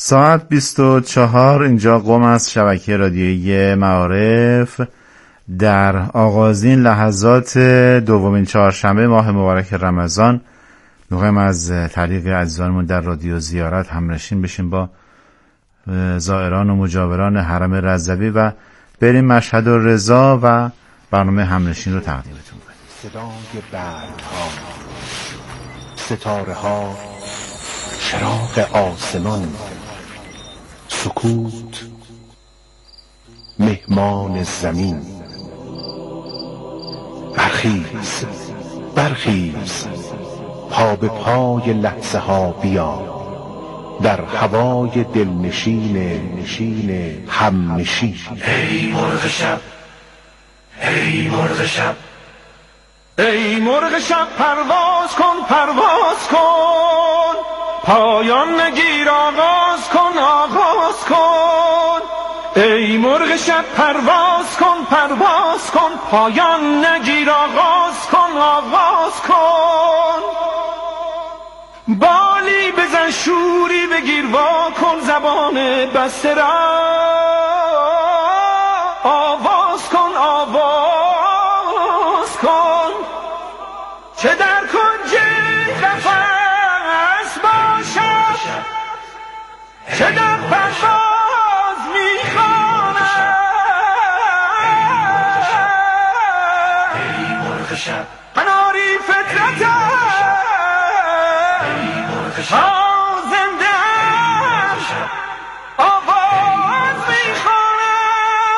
ساعت 24 اینجا قم از شبکه رادیویی معارف در آغازین لحظات دومین چهارشنبه ماه مبارک رمضان میخوایم از طریق عزیزانمون در رادیو زیارت همنشین بشیم با زائران و مجاوران حرم رضوی و بریم مشهد الرضا و برنامه همنشین رو تقدیمتون کنیم. صدای برگ‌ها، ستاره‌ها، چراغ آسمان، سکوت، مهمان زمین. برخیز، برخیز، پا به پای لحظه ها بیا، در هوای دلنشین همنشین. ای مرغ شب، ای مرغ شب، ای مرغ شب پرواز کن، پرواز کن، پایان نگیر آغاز کن، آغاز کن. ای مرغ شب پرواز کن، پرواز کن، پایان نگیر آغاز کن، آغاز کن. بالی بزن شوری بگیر وا کن، زبان بسته را آواز کن، آواز کن. چه در کنج قفس باشد، چه در پرواز میخواند. ای مرغ شب قناری فطرتم، زنده آواز میخوانم.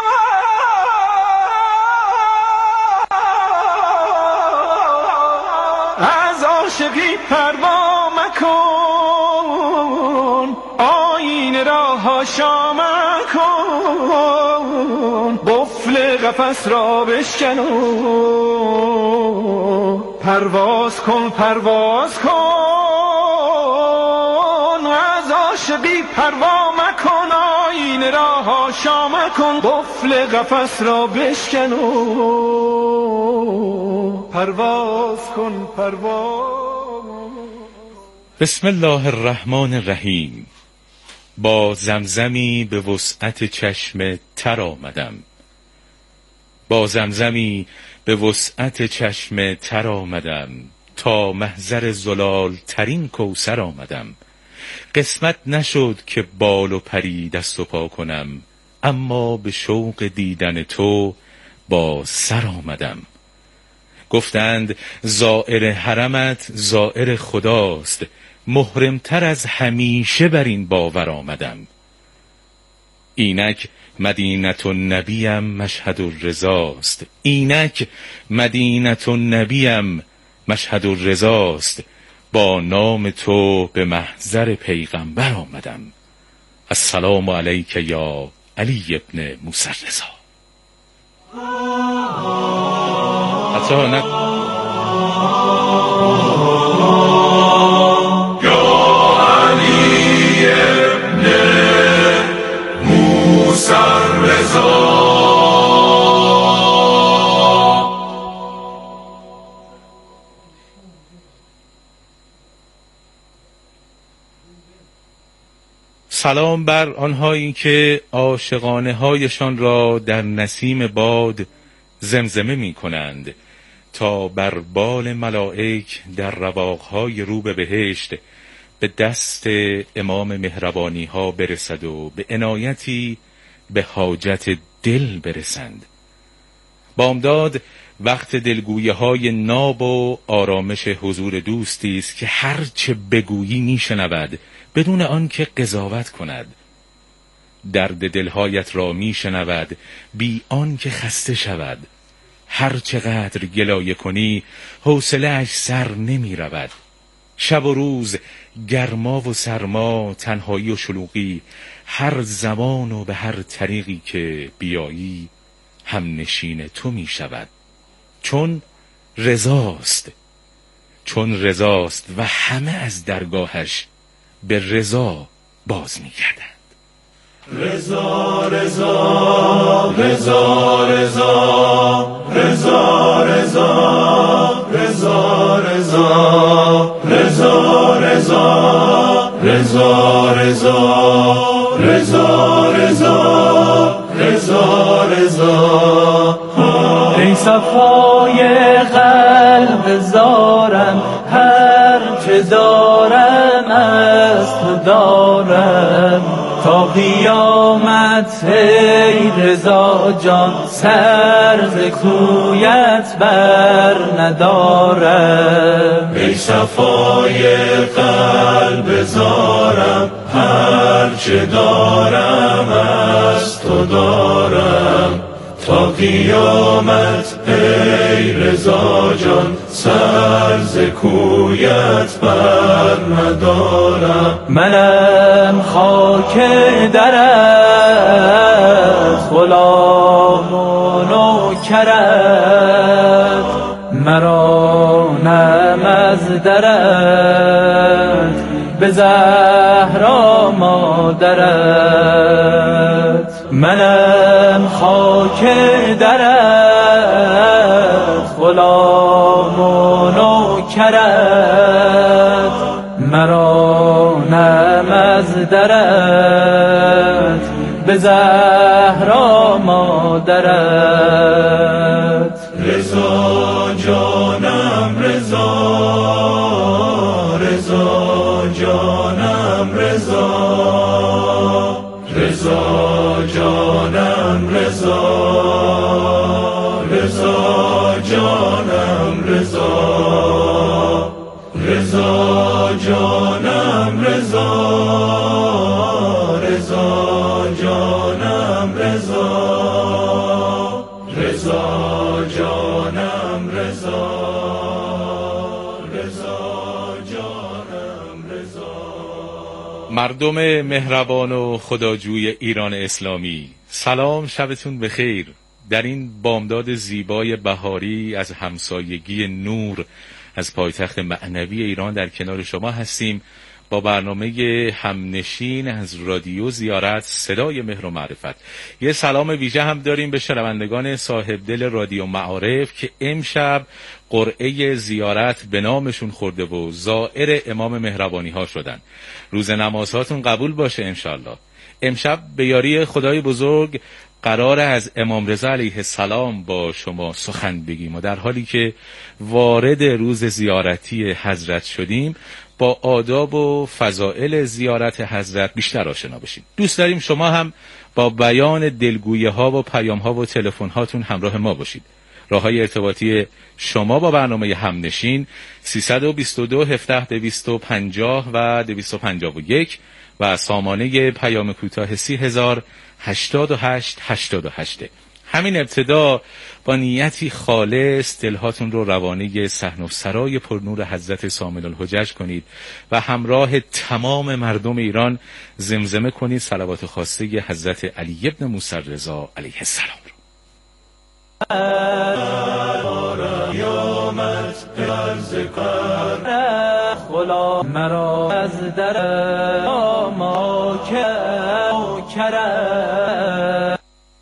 از عاشقی پروا مکن، آینه را حاشا مکن، قفل قفس را بشکن و پرواز کن، پرواز کن. از عاشقی پروا مکن، آینه را حاشا مکن، قفل قفس را بشکن و پرواز کن، پرواز. بسم الله الرحمن الرحیم. با زمزمی به وسعت چشم تر آمدم، با زمزمی به وسعت چشم تر آمدم، تا محضر زلال ترین کوثر آمدم. قسمت نشد که بال و پری دست و پا کنم، اما به شوق دیدن تو با سر آمدم. گفتند زائر حرمت زائر خداست، محرمتر از همیشه بر این باور آمدم. اینک مدینة النبیم مشهد الرضاست، اینک مدینة النبیم مشهد الرضاست، با نام تو به محضر پیغمبر آمدم. السلام علیک یا علی ابن موسی الرضا. سلام بر آنهایی که عاشقانه هایشان را در نسیم باد زمزمه می کنند تا بر بال ملائک در رواقهای رو به بهشت به دست امام مهربانی ها برسد و به عنایتی به حاجت دل برسند. بامداد وقت دلگویی های ناب و آرامش حضور دوستی است که هر چه بگویی میشنود بدون آن که قضاوت کند. درد دلهایت را میشنود بی آن که خسته شود. هر چقدر گلایه کنی حوصله اش سر نمی رود. شب و روز، گرما و سرما، تنهایی و شلوغی، هر زمان و به هر طریقی که بیایی هم نشین تو می شود. چون رضاست و همه از درگاهش به رضا باز می گردند. رضا رضا رضا رضا رضا رضا رضا رضا رضا رضا رضا رضا رضا رضا رضا رضا. ای صفای قلب زارم، هر چه دارم از تو دارم تا قیامت. ای رضا جان سر ز کویت بر ندارم. ای صفای قلب زارم، هر چه دارم از تو دارم تا قیامت. ای رضا جان سر ز کویت بر ندارم. منم خاک درت، غلام و نوکرت، مرا نم از درت به زهرا مادرت. منم خاک درت، غلام و نوکرت، مرا نم از درت به زهرا مادرت. رضا جانم رضا، رضا جانم رضا، رضا جانم رضا، رضا جانم رضا، رضا جانم رضا، رضا جانم رضا، رضا جانم رضا، رضا جانم رضا. مردم مهربان و خداجوی ایران اسلامی، سلام، شبتون بخیر. در این بامداد زیبای بهاری از همسایگی نور از پایتخت معنوی ایران در کنار شما هستیم با برنامه همنشین از رادیو زیارت، صدای مهر و معرفت. یه سلام ویژه هم داریم به شنوندگان صاحب دل رادیو معارف که امشب قرعه زیارت به نامشون خورده و زائر امام مهربانی ها شدن. روز نمازهاتون قبول باشه انشالله. امشب به یاری خدای بزرگ قرار از امام رضا علیه السلام با شما سخن بگیم و در حالی که وارد روز زیارتی حضرت شدیم با آداب و فضائل زیارت حضرت بیشتر آشنا بشیم. دوست داریم شما هم با بیان دلگویه ها و پیام ها و تلفن هاتون همراه ما باشید. راه های ارتباطی شما با برنامه همنشین 322 17 250 و 251 و سامانه پیام کوتاه 30,088 88. همین ابتدا با نیتی خالص دلهاتون رو روانه صحن و سرای پرنور حضرت سامن الحجج کنید و همراه تمام مردم ایران زمزمه کنید صلوات خاصه حضرت علی ابن موسی رضا علیه السلام رو. مرا از در ما کرد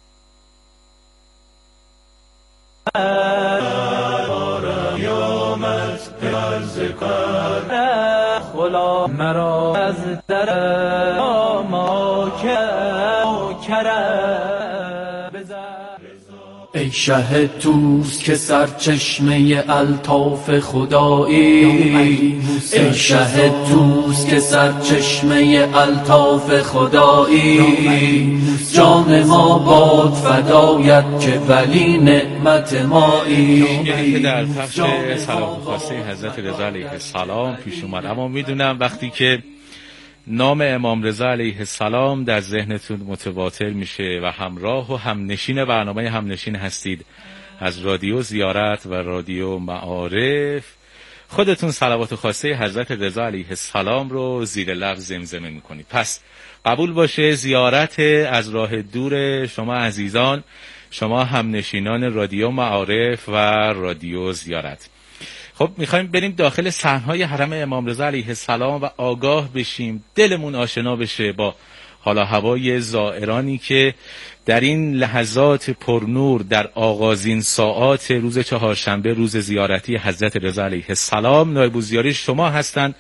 مرا از در ما کرد. ای شه توست که سرچشمه الطاف خدایی، ای شه توست که سرچشمه الطاف خدایی، جان ما باد فدایت که ولی نعمت مایی. که در پخش سلام خاصه حضرت رضا علیه السلام پیش اومد، اما میدونم وقتی که نام امام رضا علیه السلام در ذهنتون متواتر میشه و همراه و همنشین برنامه همنشین هستید از رادیو زیارت و رادیو معارف، خودتون صلوات خاصه حضرت رضا علیه السلام رو زیر لب زمزمه میکنید. پس قبول باشه زیارت از راه دور شما عزیزان، شما همنشینان رادیو معارف و رادیو زیارت. خب میخوایم بریم داخل صحنهای حرم امام رضا علیه السلام و آگاه بشیم، دلمون آشنا بشه با حالا هوای زائرانی که در این لحظات پرنور در آغازین ساعات روز چهارشنبه، روز زیارتی حضرت رضا علیه السلام، نایب الزیاری شما هستند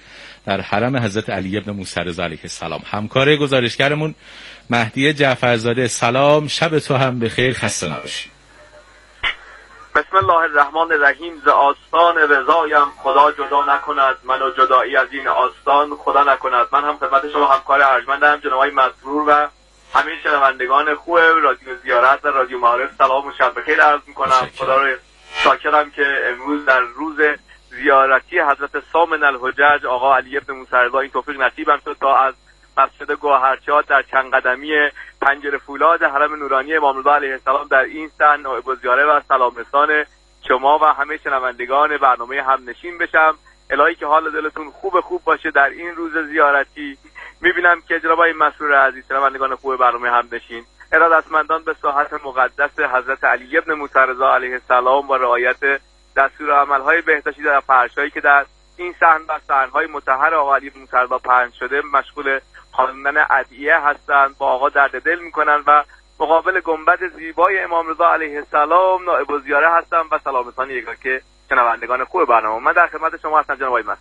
در حرم حضرت علی ابن موسی رضا علیه السلام. همکار گزارشگرمون مهدی جعفرزاده، سلام، شب تو هم بخیر، خسته نباشی. بسم الله الرحمن الرحیم. ز آستان رضایم خدا جدا نکند، منو جدایی از این آستان خدا نکند. من هم خدمت شما همکار ارجمندم جناب آقای مسرور و همه شنوندگان خوب رادیو زیارت و رادیو معارف سلام و شب بخیر عرض میکنم. خدا رو شاکرم که امروز در روز زیارتی حضرت ثامن الحجج آقا علی ابن موسی رضا این توفیق نصیبم شد تا از مسجد گوهرچات در چند قدمی پنجره فولاد حرم نورانی امام رضا علیه السلام در این سن نائب الزیاره و سلام رسان شما و همه شنوندگان برنامه همنشین بشم. الهی که حال دلتون خوب باشه در این روز زیارتی. میبینم که جناب آقای مسرور عزیز، شنوندگان خوب برنامه همنشین، ارادتمندان به ساحت مقدس حضرت علی ابن موسی رضا علیه السلام و رعایت دستورالعمل‌های بهداشتی در فرش‌هایی که در این صحن و صحن‌های مطهر آقا علی ابن موسی رضا پهن شده مشغول خواندن ادعیه هستند، با آقا درد دل میکنن و مقابل گنبد زیبای امام رضا علیه السلام نائب الزیاره هستم و سلام رسان یگانه شنوندگان خوب برنامه. من در خدمت شما هستم جناب آقای مسعود.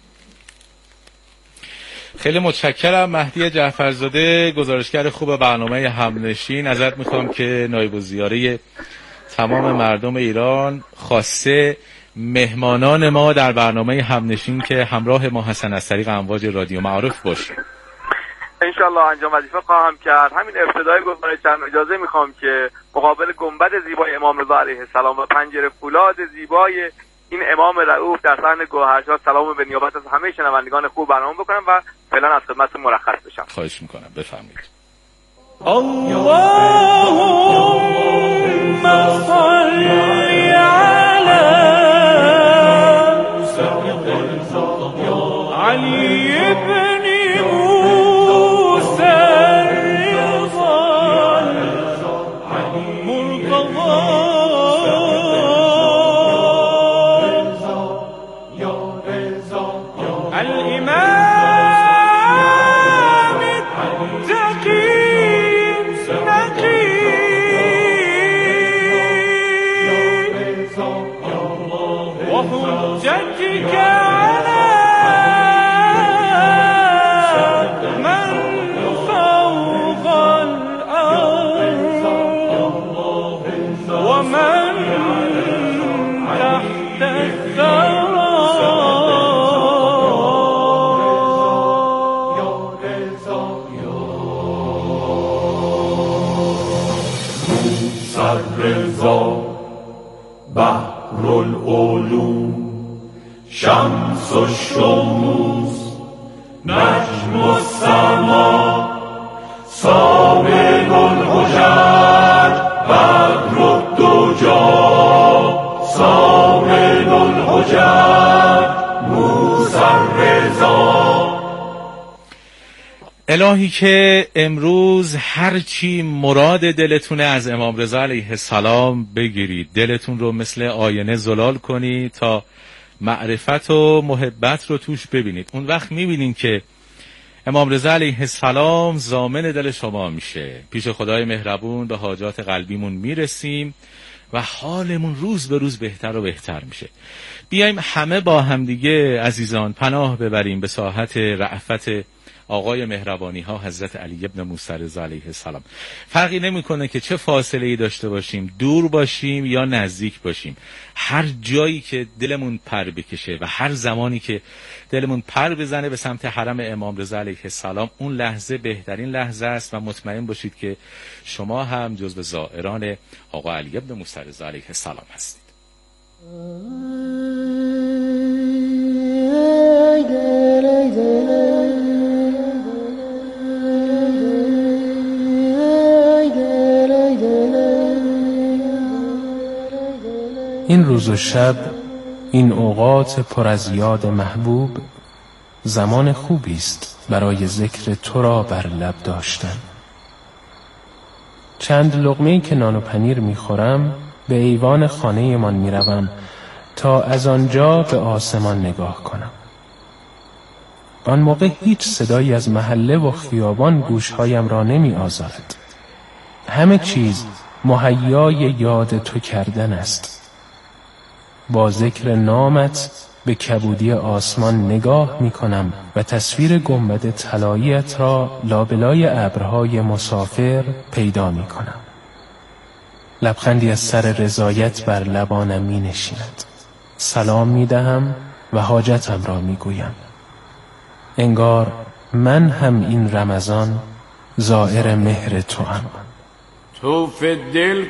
خیلی متشکرم مهدی جعفرزاده، گزارشگر خوب برنامه همنشین. ازت میخوام که نایب الزیاره تمام مردم ایران، خاصه مهمانان ما در برنامه همنشین که همراه ما هستن از طریق امواج رادیو معارف باشیم. انشالله انجام وظیفه خواهم کرد. همین ابتدای گزارشم اجازه میخوام که مقابل گنبد زیبای امام رضا علیه السلام و پنجره فولاد زیبای این امام رؤوف در صحن گوهرچات سلام به نیابت از همه شنوندگان خوب برنامه بکنم و فعلا از خدمت مرخص بشم. خواهش میکنم، بفرمایید. اللهم صل علی ابن موسی رضا مرتضی الامام التقی نقی و حجتك شمس الشموس نجم السما صابغ الحجج بدر الدجى صابغ الحجج موسی الرضا. الهی که امروز هرچی مراد دلتونه از امام رضا علیه السلام بگیرید، دلتون رو مثل آینه زلال کنید تا معرفت و محبت رو توش ببینید. اون وقت میبینین که امام رضا علیه السلام ضامن دل شما میشه. پیش خدای مهربون به حاجات قلبیمون میرسیم و حالمون روز به روز بهتر و بهتر میشه. بیایم همه با همدیگه عزیزان پناه ببریم به ساحت رأفت آقای مهربانی ها حضرت علی ابن موسی رضا علیه السلام. فرقی نمیکنه که چه فاصله ای داشته باشیم، دور باشیم یا نزدیک باشیم، هر جایی که دلمون پر بکشه و هر زمانی که دلمون پر بزنه به سمت حرم امام رضا علیه السلام، اون لحظه بهترین لحظه است و مطمئن باشید که شما هم جزو زائران آقا علی ابن موسی رضا علیه السلام هستید. این روز و شب، این اوقات پر از یاد محبوب، زمان خوبی است برای ذکر تو را بر لب داشتن. چند لقمه‌ای که نان و پنیر میخورم به ایوان خانه من میروم تا از آنجا به آسمان نگاه کنم. آن موقع هیچ صدایی از محله و خیابان گوشهایم را نمی آزارد. همه چیز مهیای یاد تو کردن است. با ذکر نامت به کبودی آسمان نگاه می کنم و تصویر گنبد طلایی‌ات را لابلای ابرهای مسافر پیدا می کنم. لبخندی از سر رضایت بر لبانم می نشیند. سلام می دهم و حاجتم را می گویم. انگار من هم این رمضان زائر مهر توام. توف دل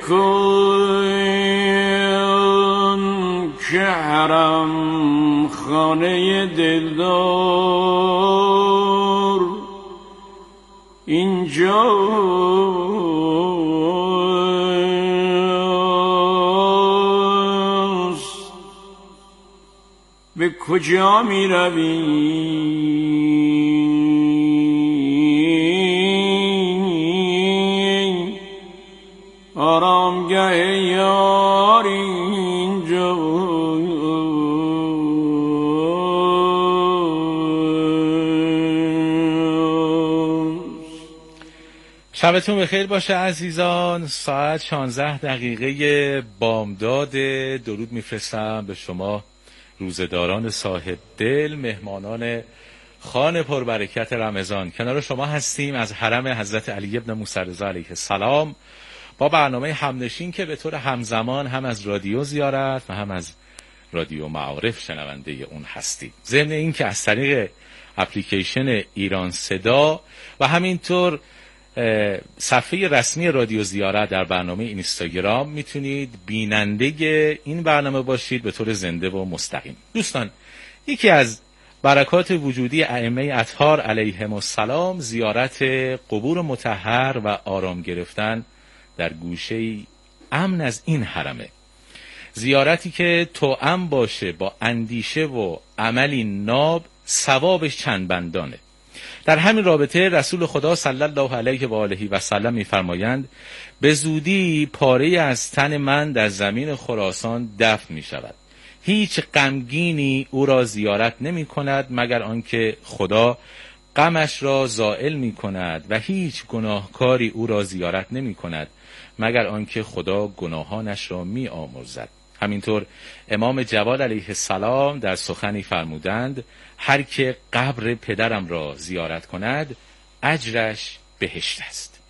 کن که حرم خانه دلدار اینجاست. به کجا می روی؟ آرامگاه یار اینجاست. شبتون بخیر باشه عزیزان. ساعت 16 دقیقه بامداد. درود میفرستم به شما روزداران صاحب دل، مهمانان خانه پربرکت رمضان. کنار شما هستیم از حرم حضرت علی ابن موسی رضا علیه السلام با برنامه همنشین که به طور همزمان هم از رادیو زیارت و هم از رادیو معارف شنونده اون هستید. ضمن این که از طریق اپلیکیشن ایران صدا و همینطور صفحه رسمی رادیو زیارت در برنامه اینستاگرام میتونید بیننده این برنامه باشید به طور زنده و مستقیم. دوستان، یکی از برکات وجودی ائمه اطهار علیهم السلام زیارت قبور مطهر و آرام گرفتن در گوشه امن از این حرمه. زیارتی که توأم باشه با اندیشه و عملی ناب، ثوابش چند بندانه. در همین رابطه رسول خدا صلی الله علیه و آله و سلم می‌فرمایند به زودی پاره از تن من در زمین خراسان دفن می شود. هیچ غمگینی او را زیارت نمی کند مگر آنکه خدا غمش را زائل می کند و هیچ گناهکاری او را زیارت نمی کند مگر آنکه خدا گناهانش را می آمرزد. همینطور امام جواد علیه السلام در سخنی فرمودند هر که قبر پدرم را زیارت کند اجرش بهشت است.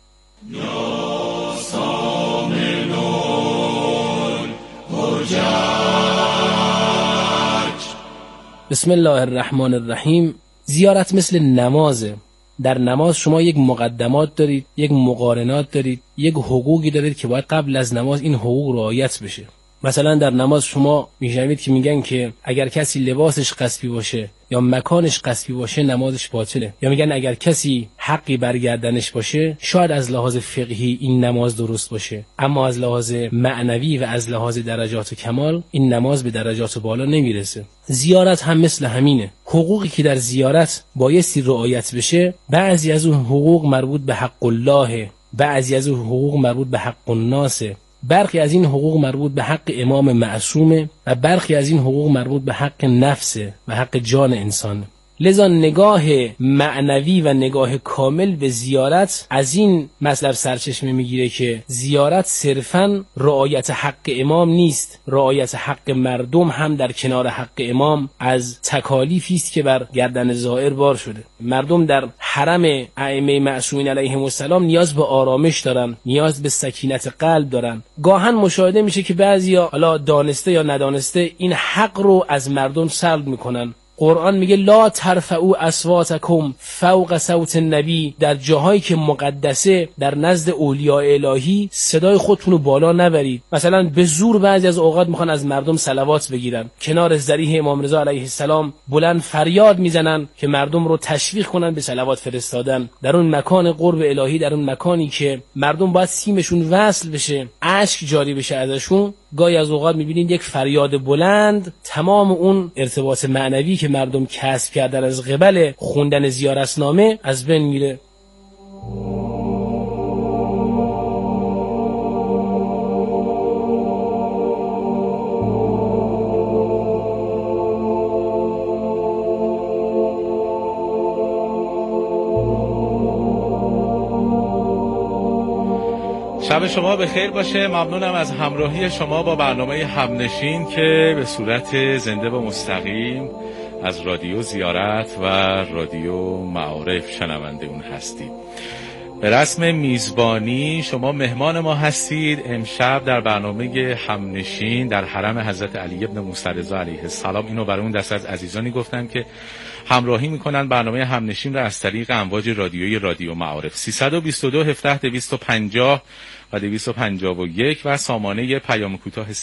بسم الله الرحمن الرحیم. زیارت مثل نمازه. در نماز شما یک مقدمات دارید، یک مقارنات دارید، یک حقوقی دارید که باید قبل از نماز این حقوق رعایت بشه. مثلا در نماز شما میشنوید که میگن که اگر کسی لباسش غصبی باشه یا مکانش غصبی باشه نمازش باطله، یا میگن اگر کسی حقی برگردنش باشه شاید از لحاظ فقهی این نماز درست باشه، اما از لحاظ معنوی و از لحاظ درجات کمال این نماز به درجات بالا نمیرسه. زیارت هم مثل همینه. حقوقی که در زیارت بایستی رعایت بشه، بعضی از اون حقوق مربوط به حق الله، بعضی از اون حقوق مربوط به حق الناس، برخی از این حقوق مربوط به حق امام معصومه و برخی از این حقوق مربوط به حق نفسه و حق جان انسان. لذا نگاه معنوی و نگاه کامل به زیارت از این مطلب سرچشمه میگیره که زیارت صرفاً رعایت حق امام نیست، رعایت حق مردم هم در کنار حق امام از تکالیفی است که بر گردن زائر بار شده. مردم در حرم ائمه معصومین علیهم السلام نیاز به آرامش دارن، نیاز به سکینت قلب دارن. گاهن مشاهده میشه که بعضیا حالا دانسته یا ندانسته این حق رو از مردم سلب میکنن. قرآن میگه لا ترفعوا اصواتکم فوق صوت النبی. در جاهایی که مقدسه در نزد اولیاء الهی صدای خودتون رو بالا نبرید. مثلا به زور بعضی از اوقات میخوان از مردم صلوات بگیرن، کنار ضریح امام رضا علیه السلام بلند فریاد میزنن که مردم رو تشویق کنن به صلوات فرستادن. در اون مکان قرب الهی، در اون مکانی که مردم باید سیمشون وصل بشه، اشک جاری بشه ازشون، گاهی از اوقات میبینید یک فریاد بلند تمام اون ارتباط معنوی که مردم کسب کردن از قبل خوندن زیارتنامه از بین میره. شب شما بخیر باشه. ممنونم از همراهی شما با برنامه همنشین که به صورت زنده و مستقیم از رادیو زیارت و رادیو معارف شنونده اون هستید. به رسم میزبانی شما مهمان ما هستید. امشب در برنامه همنشین در حرم حضرت علی ابن موسی رضا علیه السلام، اینو برای اون دست از عزیزانی گفتم که همراهی میکنن برنامه همنشین را از طریق امواج رادیویی رادیو معارف 322 17 250 و 251 و سامانه پیام کوتاه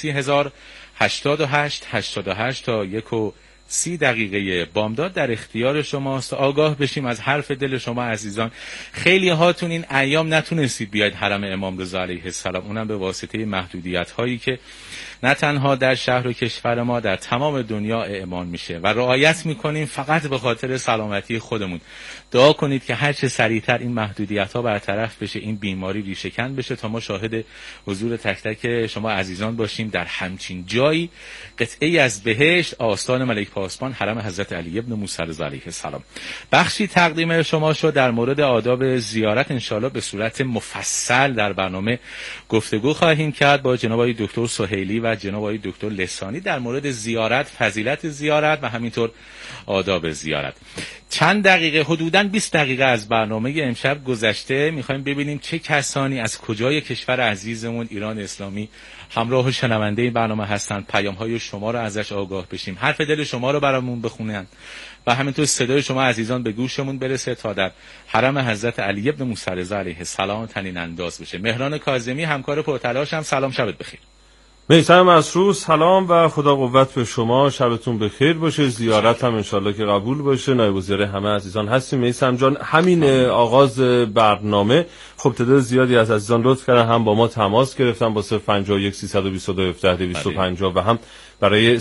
3088 88 تا 1:30 بامداد در اختیار شماست. آگاه بشیم از حرف دل شما عزیزان. خیلی هاتون این ایام نتونستید بیاید حرم امام رضا علیه السلام، اونم به واسطه محدودیت هایی که نه تنها در شهر و کشور ما، در تمام دنیا اعمال میشه و رعایت میکنیم فقط به خاطر سلامتی خودمون. دعا کنید که هر چه سریعتر این محدودیت ها برطرف بشه، این بیماری ریشه‌کن بشه تا ما شاهد حضور تک تک شما عزیزان باشیم در همچین جایی، قطعه‌ای از بهشت، آستان ملک پاسبان، حرم حضرت علی ابن موسی رضا علیه السلام. بخشی تقدیم شما شد در مورد آداب زیارت. انشالله به صورت مفصل در برنامه گفتگو خواهیم کرد با جناب آقای دکتر سهیلی و جناب آقای دکتر لسانی در مورد زیارت، فضیلت زیارت و همینطور آداب زیارت. چند دقیقه، حدوداً 20 دقیقه از برنامه امشب گذشته، میخوایم ببینیم چه کسانی از کجای کشور عزیزمون ایران اسلامی همراه و شنونده این برنامه هستند. پیام‌های شما رو ازش آگاه بشیم، حرف دل شما رو برامون بخونن و همینطور صدای شما عزیزان به گوشمون برسه تا در حرم حضرت علی ابن موسی رضا علیه السلام طنین انداز بشه. مهران کاظمی همکار پرتلاشم، سلام، شبت بخیر. میثم مسرور، سلام و خدا قوت به شما، شبتون بخیر باشه. زیارت هم انشالله که قبول باشه. نایب الوزیر همه عزیزان هستیم. میثم جان، همین آغاز برنامه خب تعداد زیادی از عزیزان لطف کردن، هم با ما تماس گرفتن با 051 322 17 250 و هم برای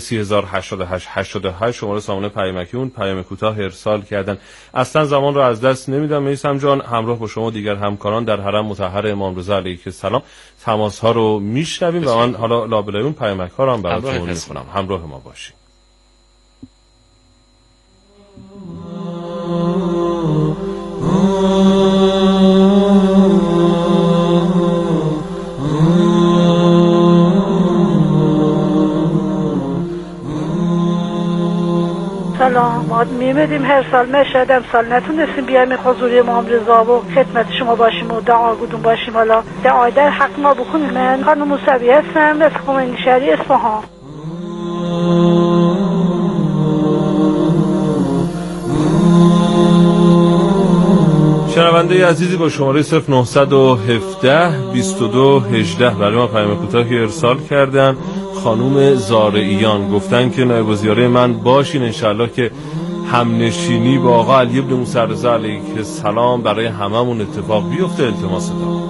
3088 شماره سامانه پیامکی اون پیام کوتاه ارسال کردن. اصلا زمان رو از دست نمیدم میثم جان، همراه با شما دیگر همکاران در حرم مطهر امام رضا علیه السلام تماس ها رو میشنویم و من حالا لابلای اون پیامک ها رو هم براتون میخونم. همراه ما باشید. سلام، ما می‌بینیم هر سال مشهد، امسال نتونستیم بیایم حضور امام رضا و خدمت شما باشیم و دعا گودون باشیم. حالا دعای در حق ما بکنیم. من خانم موسوی هستم از خمینی شهری اصفهان. شنونده عزیزی با شماره 0917 22 18 برای ما پیام کوتاهی ارسال کردن. خانوم زارعیان گفتن که نایب الوزیر من باشین، انشالله که همنشینی با آقا علی ابن موسی رضا علیه السلام برای هممون اتفاق بیفته. التماس دارم.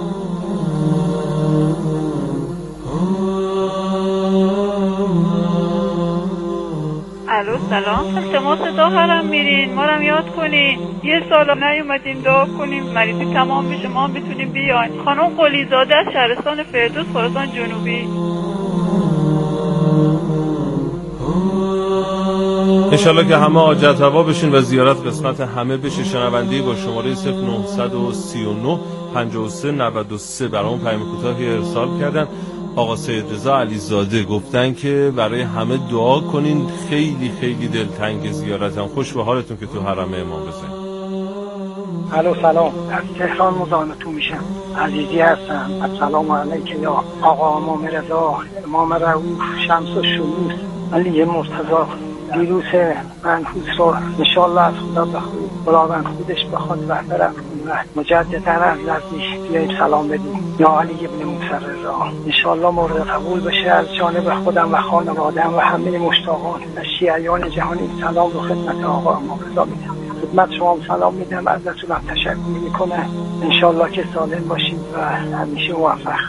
الو سلام، التماس دعا هرم میرین، ما رو یاد کنین. یه سال نیومدیم دعا کنیم مریضی تمام بشه، ما هم بتونیم بیاین. خانم قلیزاده از شهرستان فردوس، خراسان جنوبی. انشالله که همه حاجت روا بشین و زیارت قسمت همه بشه. شنونده‌ای با شماره 0939 53 93 برامون پیام کوتاهی ارسال کردن. آقا سید رضا علیزاده گفتن که برای همه دعا کنین، خیلی خیلی دلتنگ زیارتم. خوش به حالتون که تو حرم امام رضا. الو سلام، از تهران مزاحمتون میشم. عزیزی هستم. السلام علیکم یا آقا امام رضا، امام رؤوف، شمس و شموس، علی مرتضی. دیروز منحوس رو انشالله از خدا بخواد، خداوند خودش بخواد و برم و مجددا از نزدیک بیاییم سلام بدیم یا علی ابن موسی رضا. انشالله مورد قبول بشه از جانب خودم و خانواده‌ام و همه مشتاقان و شیعیان جهانی. سلام رو خدمت آقا امام رضا میدم. خدمت شما سلام میدم، ازتونم تشکر میکنم. انشالله که سالم باشید و همیشه موفق.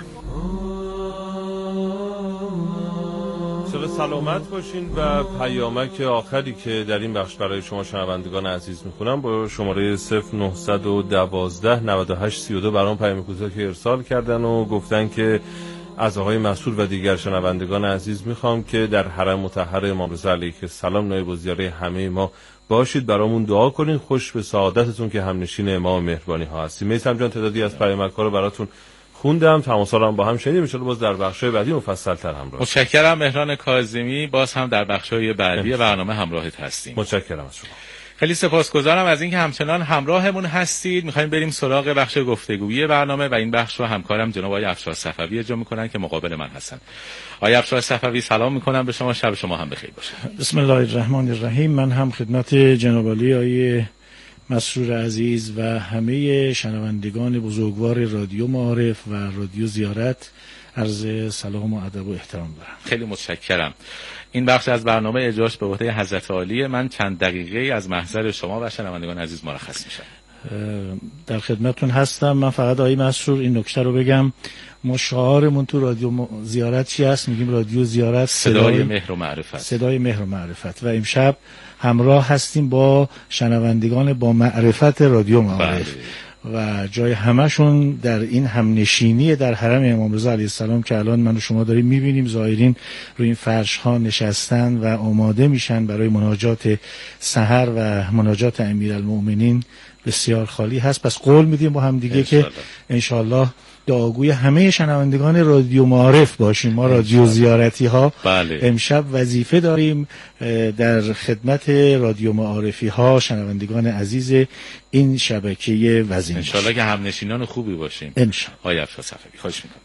سلامت باشین. و پیامک آخری که در این بخش برای شما شنوندگان عزیز میخونم با شماره 0912 98 32 برام پیام کوتاهی ارسال کردن و گفتن که از آقای مسئول و دیگر شنوندگان عزیز میخوام که در حرم مطهر امام رضا علیه السلام نایب الوزیر همه ما باشید، برامون دعا کنین. خوش به سعادتتون که همنشین امام مهربانی ها هستیم. میثم جان، تعدادی از پیامک ها رو براتون خوندم، تماس‌ها رو هم با هم شنیدیم. ان شاءالله باز در بخش‌های بعدی مفصل‌تر همراه. متشکرم مهران کاظمی، باز هم در بخش‌های بعدی برنامه همراهت هستیم. متشکرم از شما. خیلی سپاسگزارم از اینکه همچنان همراهمون هستید. می‌خوایم بریم سراغ بخش گفتگویی برنامه و این بخش رو همکارم جناب آقای افشار صفوی اجرا می‌کنن که مقابل من هستن. آقای افشار صفوی سلام می‌کنم به شما، شب شما هم بخیر باشه. بسم الله الرحمن الرحیم. من هم خدمت جناب عالی آقای مسرور عزیز و همه شنوندگان بزرگوار رادیو معارف و رادیو زیارت عرض سلام و ادب و احترام دارم. خیلی متشکرم. این بخش از برنامه اجراش به عهده حضرت عالی، من چند دقیقه از محضر شما و شنوندگان عزیز مرخص میشم. در خدمتتون هستم. من فقط آقای مسرور این نکته رو بگم، ما شعارمون تو رادیو زیارت چی هست؟ میگیم رادیو زیارت صدای مهر و معرفت. صدای مهر و معرفت. و امشب همراه هستیم با شنوندگان با معرفت رادیو معارف و جای همشون در این همنشینی در حرم امام رضا علیه السلام که الان من و شما داریم میبینیم زائرین روی این فرش ها نشستن و آماده میشن برای مناجات سحر و مناجات امیرالمؤمنین بسیار خالی هست. پس قول میدیم با هم دیگه که انشالله دعاگوی همه شنوندگان رادیو معارف باشیم. ما رادیو زیارتی ها امشب وظیفه داریم در خدمت رادیو معارفی ها شنوندگان عزیز این شبکه وزین. انشالله که همنشینان خوبی باشیم. انشالله. آقای افشار صفوی خواهش میکنم.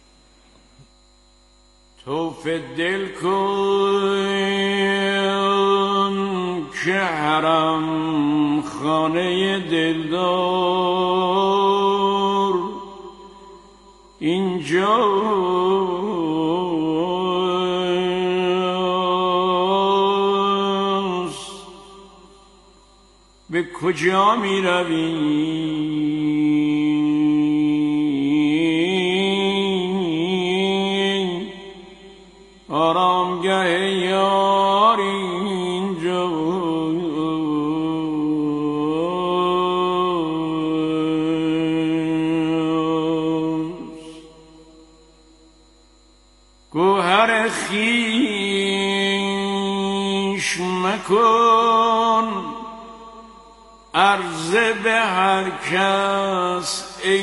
توف دل کن که حرم خانه دلدار اینجاست، به کجا می روی؟ آرامگه یار اینجاست، گوهر خویش مکن عرضه به هر کس ای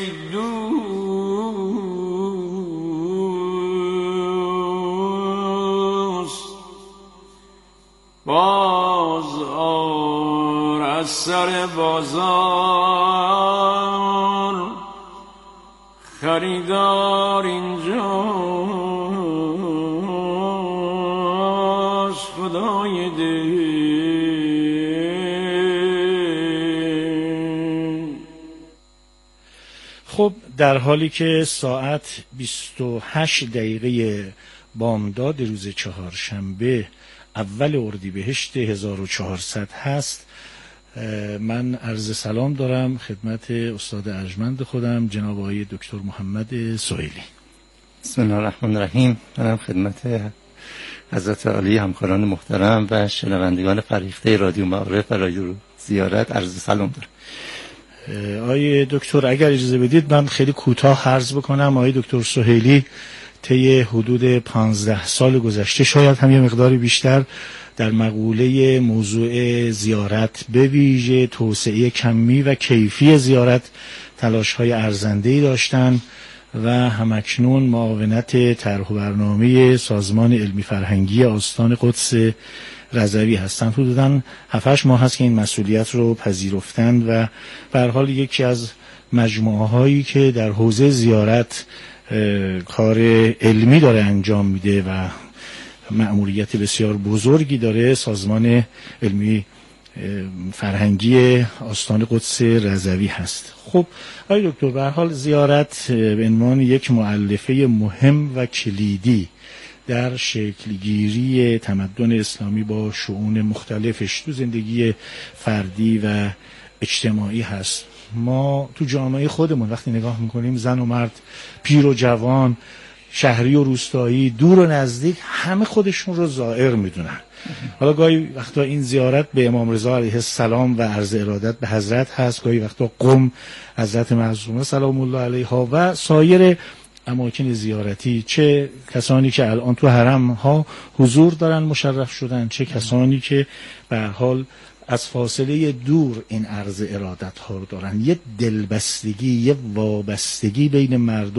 دوست، باز آر از سر بازار خریدار اینجاست، خدای دل. خب در حالی که ساعت 28 دقیقه بامداد روز چهارشنبه اول اردیبهشت 1400 هست، من عرض سلام دارم خدمت استاد ارجمند خودم جناب آقای دکتر محمد سهیلی. بسم الله الرحمن الرحیم. منم خدمت حضرت عالی همکاران محترم و شنوندگان فریخته رادیو معارف و رادیو زیارت عرض سلام دارم. آقای دکتر اگر اجازه بدید من خیلی کوتاه عرض بکنم. آقای دکتر سهیلی طی حدود 15 سال گذشته شاید هم یه مقداری بیشتر در مقوله موضوع زیارت به ویژه توسعه کمی و کیفی زیارت تلاش‌های ارزنده‌ای داشتن و همکنون معاونت طرح و برنامه سازمان علمی فرهنگی آستان قدس رضوی هستند. حدوداً 7-8 ماه هست که این مسئولیت رو پذیرفتند و به هر حال یکی از مجموعه هایی که در حوزه زیارت کار علمی داره انجام میده و مأموریت بسیار بزرگی داره سازمان علمی فرهنگی آستان قدس رضوی هست. خب آقای دکتر به هر حال زیارت به عنوان یک مؤلفه مهم و کلیدی در شکلگیری تمدن اسلامی با شؤون مختلفش تو زندگی فردی و اجتماعی هست. ما تو جامعه خودمون وقتی نگاه میکنیم زن و مرد، پیر و جوان، شهری و روستایی، دور و نزدیک، همه خودشون رو زائر میدونن. حالا گاهی وقتا این زیارت به امام رضا علیه السلام و عرض ارادت به حضرت هست، گاهی وقتا قم حضرت معصومه سلام الله علیها و سایر اماکن زیارتی، چه کسانی که الان تو حرم ها حضور دارن مشرف شدن، چه کسانی که به هر حال از فاصله دور این عرض ارادت ها رو دارن. یه دلبستگی، یه وابستگی بین مردم